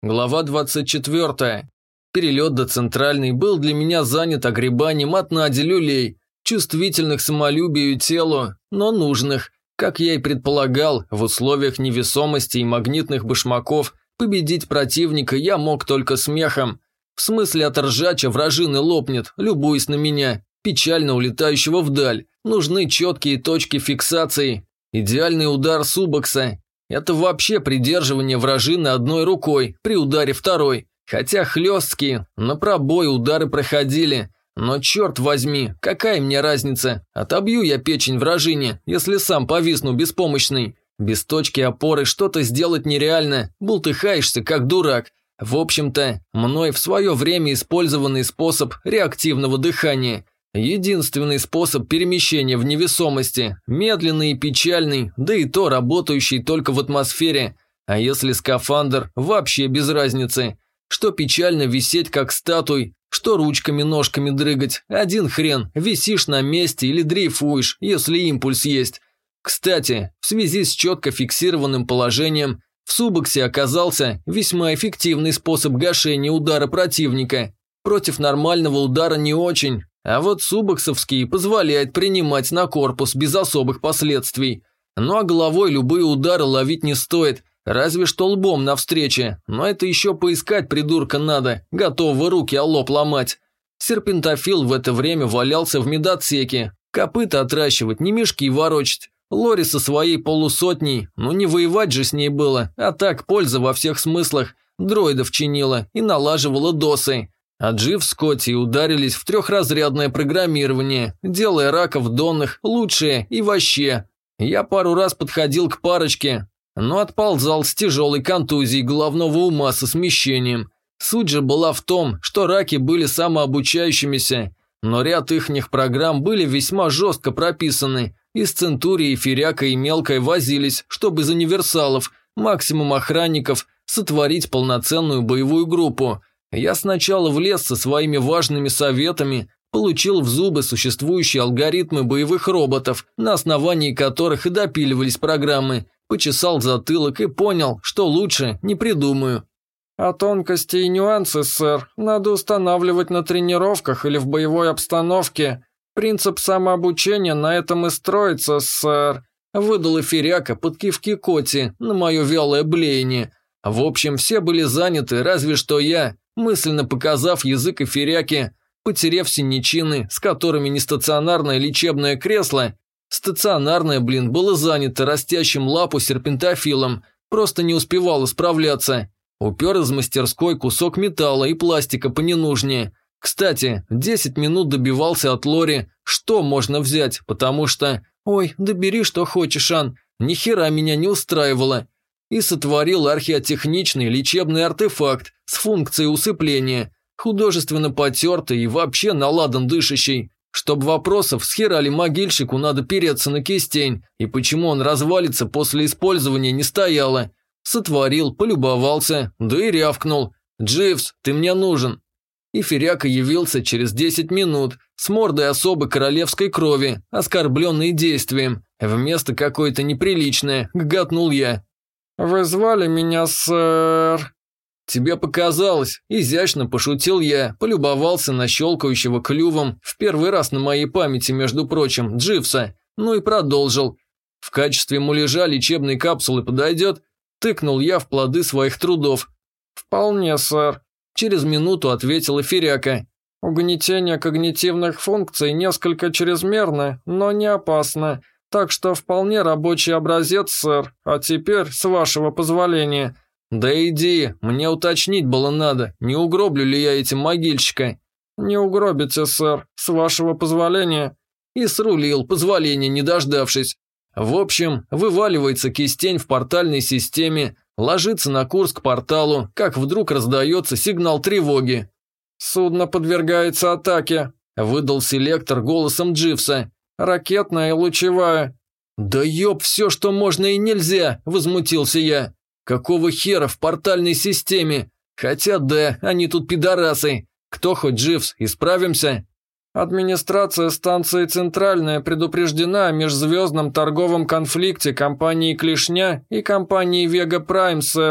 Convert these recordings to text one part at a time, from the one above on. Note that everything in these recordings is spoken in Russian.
Глава 24. Перелет до Центральной был для меня занят огребанием от Нади люлей, чувствительных самолюбию и телу, но нужных. Как я и предполагал, в условиях невесомости и магнитных башмаков победить противника я мог только смехом. В смысле от ржача вражины лопнет, любуясь на меня, печально улетающего вдаль. Нужны четкие точки фиксации. Идеальный удар субокса. Это вообще придерживание вражины одной рукой при ударе второй. Хотя хлесткие, на пробой удары проходили. Но черт возьми, какая мне разница? Отобью я печень вражине, если сам повисну беспомощный. Без точки опоры что-то сделать нереально, бултыхаешься как дурак. В общем-то, мной в свое время использованный способ реактивного дыхания. Единственный способ перемещения в невесомости, медленный и печальный, да и то работающий только в атмосфере. А если скафандр, вообще без разницы. Что печально висеть как статуй, что ручками-ножками дрыгать. Один хрен, висишь на месте или дрейфуешь, если импульс есть. Кстати, в связи с четко фиксированным положением, в субоксе оказался весьма эффективный способ гашения удара противника. Против нормального удара не очень. А вот субоксовский позволяет принимать на корпус без особых последствий. Ну а головой любые удары ловить не стоит, разве что лбом навстречу, но это еще поискать придурка надо, готовы руки о лоб ломать. Серпентофил в это время валялся в медотсеке, копыта отращивать, не мешки ворочать. Лори со своей полусотней, ну не воевать же с ней было, а так польза во всех смыслах, дроидов чинила и налаживала досы. А Джив с Котти ударились в трехразрядное программирование, делая раков донных лучшее и вообще. Я пару раз подходил к парочке, но отползал с тяжелой контузией головного ума со смещением. Суть же была в том, что раки были самообучающимися, но ряд ихних программ были весьма жестко прописаны, и с Центурией, Феряка и Мелкой возились, чтобы из универсалов, максимум охранников, сотворить полноценную боевую группу. Я сначала влез со своими важными советами, получил в зубы существующие алгоритмы боевых роботов, на основании которых и допиливались программы, почесал затылок и понял, что лучше не придумаю. А тонкости и нюансы, сэр, надо устанавливать на тренировках или в боевой обстановке. Принцип самообучения на этом и строится, сэр. Выдал Феряка под кивки Котти на мое вялое блеяние. В общем, все были заняты, разве что я, мысленно показав язык Эфиряке, потеряв синячины, с которыми нестационарное лечебное кресло, стационарное, было занято растящим лапу серпентофилом, просто не успевало справляться. Упер из мастерской кусок металла и пластика поненужнее. Кстати, 10 минут добивался от Лори, что можно взять, потому что «Ой, да бери, что хочешь, Ан, ни хера меня не устраивало». И сотворил археотехничный лечебный артефакт с функцией усыпления, художественно потертый и вообще наладан дышащий. Чтоб вопросов, с хера ли могильщику надо переться на кистень, и почему он развалится после использования, не стояло. Сотворил, полюбовался, да и рявкнул. «Дживс, ты мне нужен». И Феряка явился через 10 минут с мордой особы королевской крови, оскорбленной действием. Вместо какое-то неприличное, гатнул я. «Вы звали меня, сэр?» «Тебе показалось», – изящно пошутил я, полюбовался на щелкающего клювом, в первый раз на моей памяти, между прочим, Дживса, ну и продолжил. «В качестве муляжа лечебной капсулы подойдет?» – тыкнул я в плоды своих трудов. «Вполне, сэр», – через минуту ответила Феряка. «Угнетение когнитивных функций несколько чрезмерно, но не опасно. Так что вполне рабочий образец, сэр. А теперь, с вашего позволения». «Да иди, мне уточнить было надо, не угроблю ли я этим могильщика». «Не угробите, сэр, с вашего позволения». И срулил, позволения не дождавшись. В общем, вываливается кистень в портальной системе, ложится на курс к порталу, как вдруг раздается сигнал тревоги. «Судно подвергается атаке», – выдал селектор голосом Дживса. «Ракетная и лучевая». «Да ёб все, что можно и нельзя», – возмутился я. «Какого хера в портальной системе? Хотя да, они тут пидорасы. Кто хоть Дживс, исправимся?» Администрация станции «Центральная» предупреждена о межзвездном торговом конфликте компании «Клешня» и компании «Вега Прайм», сэр.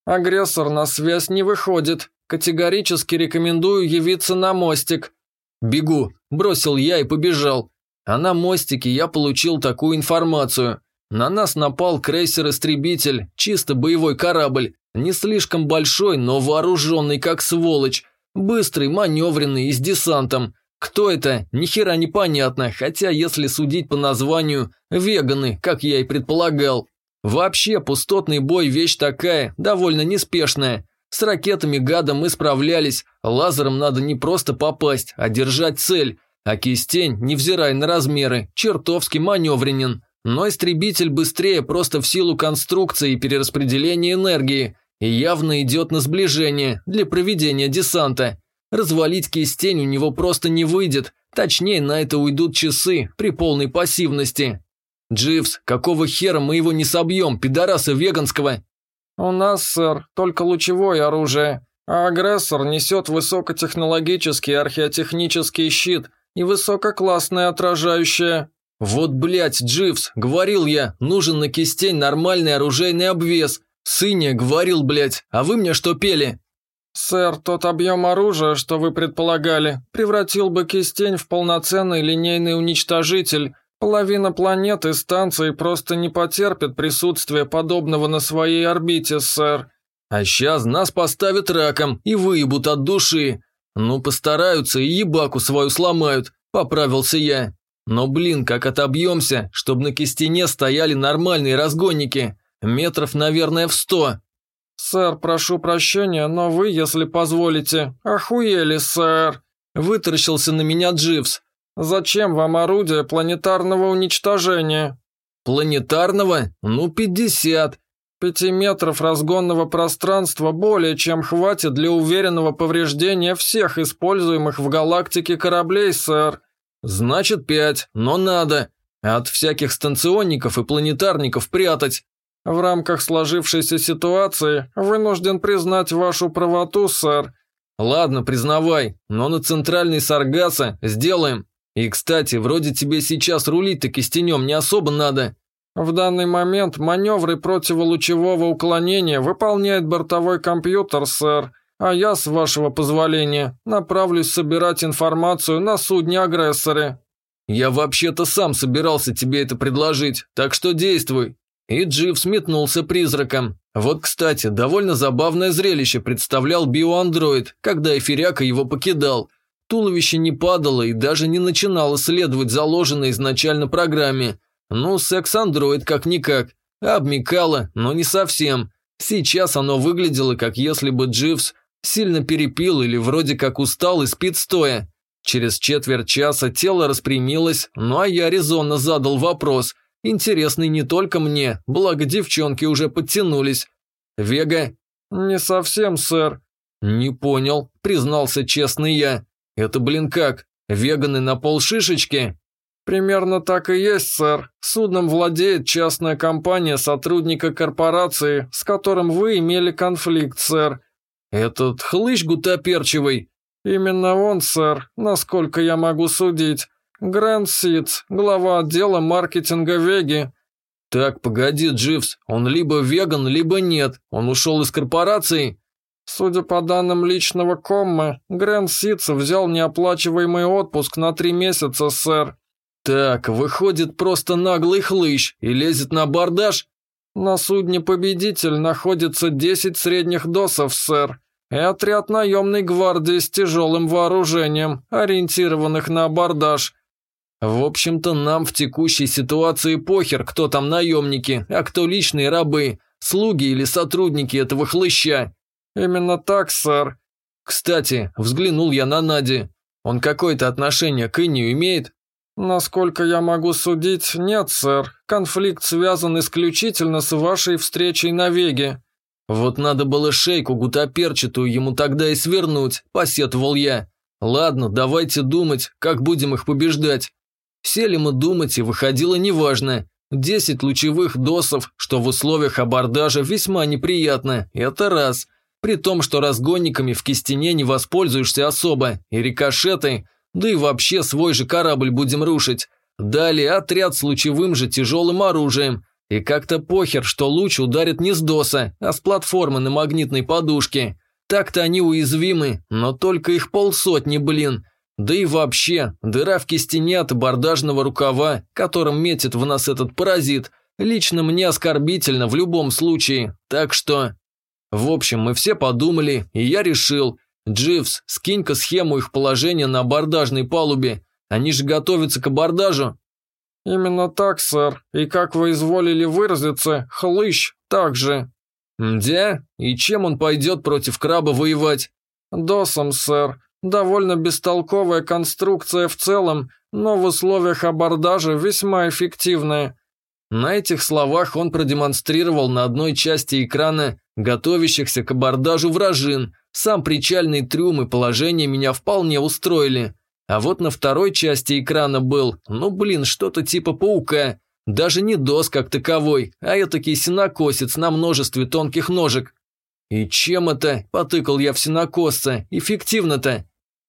Агрессор на связь не выходит. Категорически рекомендую явиться на мостик». «Бегу», – бросил я и побежал. А на мостике я получил такую информацию. На нас напал крейсер-истребитель, чисто боевой корабль. Не слишком большой, но вооруженный как сволочь. Быстрый, маневренный и с десантом. Кто это? Ни хера не понятно, хотя, если судить по названию, веганы, как я и предполагал. Вообще, пустотный бой – вещь такая, довольно неспешная. С ракетами-гада мы справлялись, лазером надо не просто попасть, а держать цель. А кистень, невзирая на размеры, чертовски маневренен. Но истребитель быстрее просто в силу конструкции и перераспределения энергии. И явно идет на сближение для проведения десанта. Развалить кистень у него просто не выйдет, точнее на это уйдут часы при полной пассивности. «Дживс, какого хера мы его не собьем, пидораса веганского?» «У нас, сэр, только лучевое оружие, а агрессор несет высокотехнологический археотехнический щит и высококлассное отражающее». «Вот, блять, Дживс, говорил я, нужен на кистень нормальный оружейный обвес. Сыне, говорил, блять, а вы мне что пели?» «Сэр, тот объем оружия, что вы предполагали, превратил бы кистень в полноценный линейный уничтожитель. Половина планет и станций просто не потерпит присутствия подобного на своей орбите, сэр». «А сейчас нас поставят раком и выебут от души. Ну, постараются и ебаку свою сломают», – поправился я. «Но, блин, как отобьемся, чтобы на кистене стояли нормальные разгонники. Метров, наверное, в 100. «Сэр, прошу прощения, но вы, если позволите, охуели, сэр», – вытаращился на меня Дживс. «Зачем вам орудие планетарного уничтожения?» «Планетарного? Ну, 50. 5 метров разгонного пространства более чем хватит для уверенного повреждения всех используемых в галактике кораблей, сэр». «Значит 5, но надо. От всяких станционников и планетарников прятать». «В рамках сложившейся ситуации вынужден признать вашу правоту, сэр». «Ладно, признавай, но на центральный Саргаса сделаем. И, кстати, вроде тебе сейчас рулить-то кистенем не особо надо». «В данный момент маневры противолучевого уклонения выполняет бортовой компьютер, сэр, а я, с вашего позволения, направлюсь собирать информацию на судне-агрессоре». «Я вообще-то сам собирался тебе это предложить, так что действуй». И Дживс метнулся призраком. Вот, кстати, довольно забавное зрелище представлял биоандроид, когда эфиряка его покидал. Туловище не падало и даже не начинало следовать заложенной изначально программе. Ну, секс-андроид как-никак. Обмекало, но не совсем. Сейчас оно выглядело, как если бы Дживс сильно перепил или вроде как устал и спит стоя. Через четверть часа тело распрямилось, ну а я резонно задал вопрос, интересный не только мне, благо девчонки уже подтянулись. «Вега?» «Не совсем, сэр». «Не понял», признался честный я. «Это, блин, как? Веганы на полшишечки?» «Примерно так и есть, сэр. Судном владеет частная компания сотрудника корпорации, с которым вы имели конфликт, сэр». «Этот хлыщ гутоперчивый?» «Именно он, сэр, насколько я могу судить. Грэнд Ситц, глава отдела маркетинга Веги». «Так, погоди, Дживс, он либо веган, либо нет. Он ушел из корпорации?» «Судя по данным личного комма, Грэнд Ситц взял неоплачиваемый отпуск на 3 месяца, сэр». «Так, выходит, просто наглый хлыщ и лезет на абордаж?» «На судне «Победитель» находится 10 средних досов, сэр, и отряд наемной гвардии с тяжелым вооружением, ориентированных на абордаж». «В общем-то, нам в текущей ситуации похер, кто там наемники, а кто личные рабы, слуги или сотрудники этого хлыща». «Именно так, сэр». «Кстати, взглянул я на Нади. Он какое-то отношение к Иннию имеет?» «Насколько я могу судить, нет, сэр. Конфликт связан исключительно с вашей встречей на Веге». «Вот надо было шейку гутоперчатую ему тогда и свернуть», – посетовал я. «Ладно, давайте думать, как будем их побеждать». Сели мы думать, и выходило неважно. 10 лучевых досов, что в условиях абордажа весьма неприятно, это раз. При том, что разгонниками в кистене не воспользуешься особо, и рикошеты, да и вообще свой же корабль будем рушить. Далее отряд с лучевым же тяжелым оружием. И как-то похер, что луч ударит не с доса, а с платформы на магнитной подушке. Так-то они уязвимы, но только их 50, блин. Да и вообще, дыра в кистене от абордажного рукава, которым метит в нас этот паразит, лично мне оскорбительно в любом случае, так что… В общем, мы все подумали, и я решил. Дживс, скинь-ка схему их положения на абордажной палубе. Они же готовятся к абордажу. Именно так, сэр. И как вы изволили выразиться, хлыщ также. Мдя? И чем он пойдет против краба воевать? Досом, сэр. Довольно бестолковая конструкция в целом, но в условиях абордажа весьма эффективная. На этих словах он продемонстрировал на одной части экрана готовящихся к абордажу вражин. Сам причальный трюм и положение меня вполне устроили. А вот на второй части экрана был, что-то типа паука. Даже не дос как таковой, а этакий сенокосец на множестве тонких ножек. «И чем это?» – потыкал я в сенокосца. «Эффективно-то?»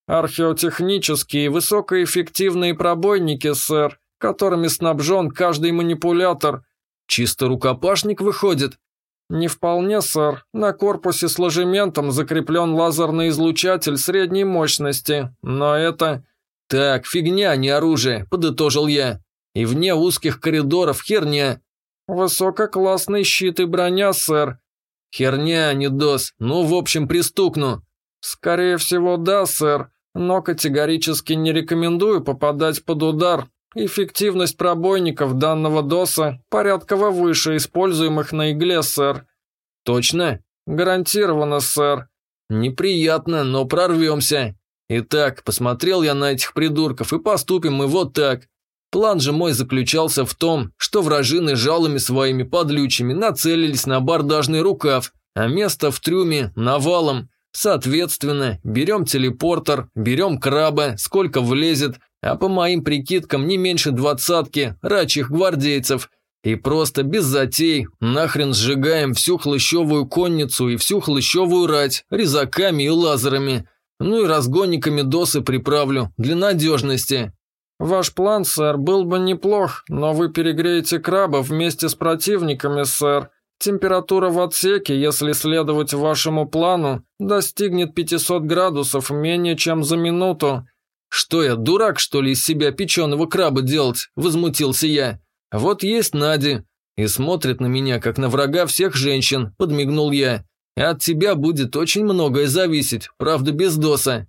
«Археотехнические высокоэффективные пробойники, сэр, которыми снабжен каждый манипулятор». «Чисто рукопашник выходит?» «Не вполне, сэр. На корпусе с ложементом закреплен лазерный излучатель средней мощности, но это…» «Так, фигня, не оружие», – подытожил я. «И вне узких коридоров херня». «Высококлассный щит и броня, сэр». «Херня, не дос. В общем, пристукну». «Скорее всего, да, сэр, но категорически не рекомендую попадать под удар. Эффективность пробойников данного доса порядково выше используемых на игле, сэр». «Точно?» «Гарантированно, сэр». «Неприятно, но прорвемся. Итак, посмотрел я на этих придурков, и поступим мы вот так. План же мой заключался в том, что вражины жалами своими подлючими нацелились на абордажный рукав, а место в трюме навалом. Соответственно, берем телепортер, берем краба, сколько влезет, а по моим прикидкам не меньше 20 рачьих гвардейцев. И просто без затей нахрен сжигаем всю хлыщевую конницу и всю хлыщевую рать резаками и лазерами. И разгонниками досы приправлю для надежности». «Ваш план, сэр, был бы неплох, но вы перегреете краба вместе с противниками, сэр. Температура в отсеке, если следовать вашему плану, достигнет 500 градусов менее чем за минуту». «Что я, дурак, что ли, из себя печеного краба делать?» – возмутился я. «Вот есть Надя, и смотрит на меня, как на врага всех женщин», – подмигнул я. «От тебя будет очень многое зависеть, правда, без доса».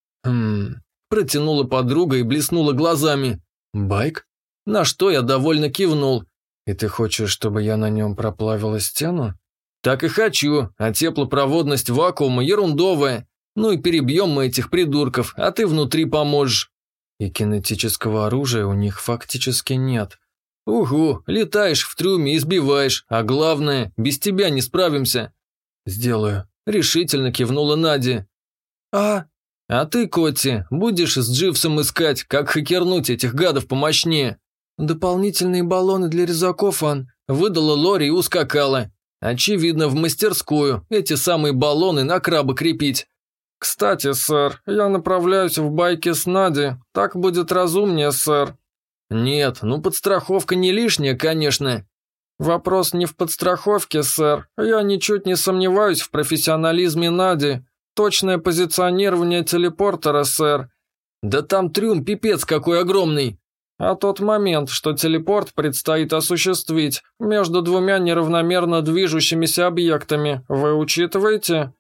Протянула подруга и блеснула глазами. «Байк?» На что я довольно кивнул. «И ты хочешь, чтобы я на нем проплавила стену?» «Так и хочу, а теплопроводность вакуума ерундовая. И перебьем мы этих придурков, а ты внутри поможешь». «И кинетического оружия у них фактически нет». «Угу, летаешь в трюме и сбиваешь, а главное, без тебя не справимся». «Сделаю», – решительно кивнула Надя. А ты, Котти, будешь с Дживсом искать, как хакернуть этих гадов помощнее?» «Дополнительные баллоны для резаков, Ан», – выдала Лори и ускакала. Очевидно, в мастерскую эти самые баллоны на краба крепить. «Кстати, сэр, я направляюсь в байке с Нади. Так будет разумнее, сэр». «Нет, подстраховка не лишняя, конечно». «Вопрос не в подстраховке, сэр. Я ничуть не сомневаюсь в профессионализме Нади. Точное позиционирование телепортера, сэр». «Да там трюм пипец какой огромный». «А тот момент, что телепорт предстоит осуществить между двумя неравномерно движущимися объектами, вы учитываете?»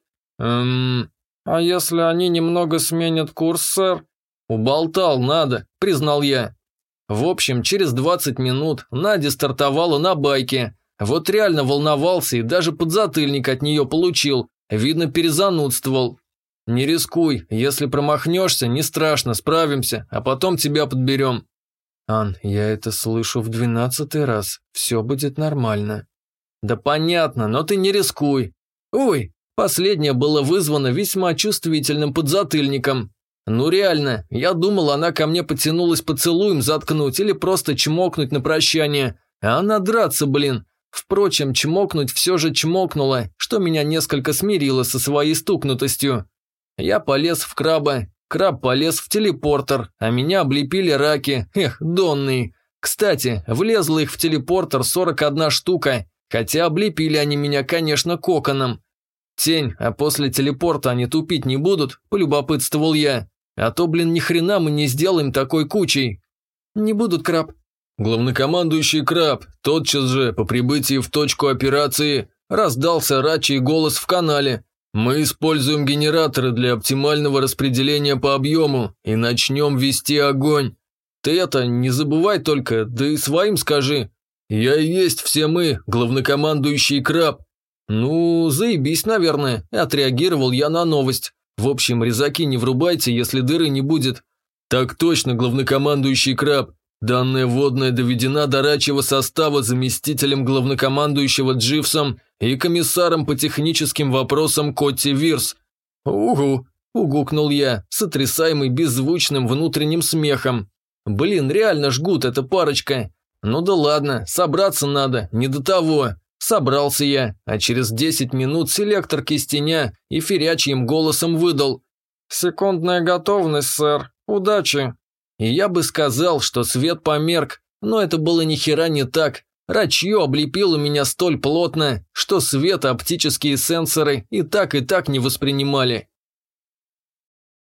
«А если они немного сменят курс, сэр?» «Уболтал, надо», – признал я. В общем, через 20 минут Надя стартовала на байке. Вот реально волновался и даже подзатыльник от нее получил. Видно, перезанудствовал. «Не рискуй, если промахнешься, не страшно, справимся, а потом тебя подберем». «Ан, я это слышу в 12-й раз, все будет нормально». «Да понятно, но ты не рискуй». «Ой!» Последнее было вызвано весьма чувствительным подзатыльником. Реально, я думал, она ко мне потянулась поцелуем заткнуть или просто чмокнуть на прощание, а она драться, блин. Впрочем, чмокнуть все же чмокнула, что меня несколько смирило со своей стукнутостью. Я полез в краба, краб полез в телепортер, а меня облепили раки, донные. Кстати, влезло их в телепортер 41 штука, хотя облепили они меня, конечно, коконом. «Тень, а после телепорта они тупить не будут?» – полюбопытствовал я. «А то, блин, ни хрена мы не сделаем такой кучей». «Не будут, Краб». «Главнокомандующий Краб, тотчас же по прибытии в точку операции раздался рачий голос в канале. Мы используем генераторы для оптимального распределения по объему и начнем вести огонь. Ты это не забывай только, да и своим скажи. Я и есть все мы, главнокомандующий Краб». «Ну, заебись, наверное», – отреагировал я на новость. «В общем, резаки не врубайте, если дыры не будет». «Так точно, главнокомандующий Краб. Данная вводная доведена до рачьего состава заместителем главнокомандующего Дживсом и комиссаром по техническим вопросам Котти Вирс». «Угу», – угукнул я, сотрясаемый беззвучным внутренним смехом. «Блин, реально жгут эта парочка. Ну да ладно, собраться надо, не до того». Собрался я, а через 10 минут селектор кистеня эфирячьим голосом выдал: «Секундная готовность, сэр. Удачи!» И я бы сказал, что свет померк, но это было ни хера не так. Рачье облепило меня столь плотно, что свет оптические сенсоры и так не воспринимали.